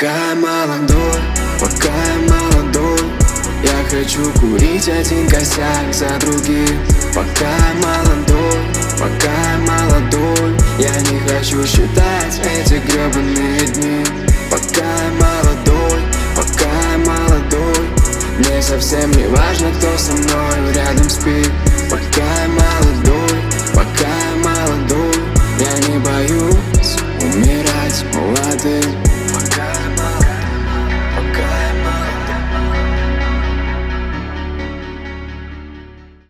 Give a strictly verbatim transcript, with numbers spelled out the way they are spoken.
Пока я молодой, пока я молодой, я хочу курить один косяк за другим. Пока я молодой, пока я молодой, я не хочу считать эти гребаные дни. Пока я молодой, пока я молодой, мне совсем не важно, кто со мной рядом спит.